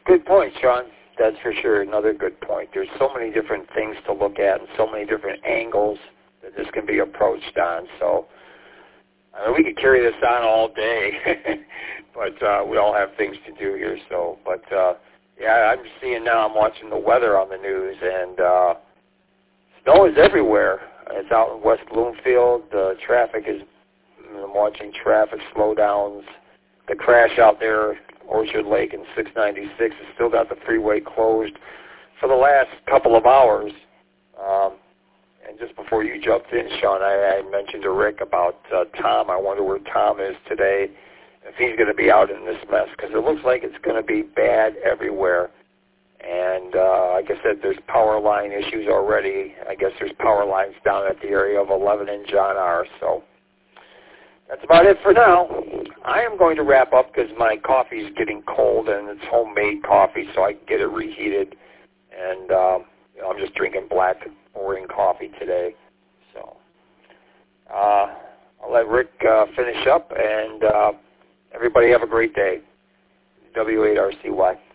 Good point, Sean. That's for sure another good point. There's so many different things to look at and so many different angles that this can be approached on. So I mean, we could carry this on all day, but we all have things to do here. So, but yeah, I'm seeing now. I'm watching the weather on the news, and snow is everywhere. It's out in West Bloomfield. The traffic is. I'm watching traffic slowdowns. The crash out there, Orchard Lake and 696, has still got the freeway closed for the last couple of hours. And just before you jumped in, Sean, I mentioned to Rick about Tom. I wonder where Tom is today, if he's going to be out in this mess, because it looks like it's going to be bad everywhere. And like I said, there's power line issues already. I guess there's power lines down at the area of 11 and John R. So that's about it for now. I am going to wrap up because my coffee is getting cold, and it's homemade coffee, so I can get it reheated. And I'm just drinking black boring coffee today. So I'll let Rick finish up, and everybody have a great day. W8RCY.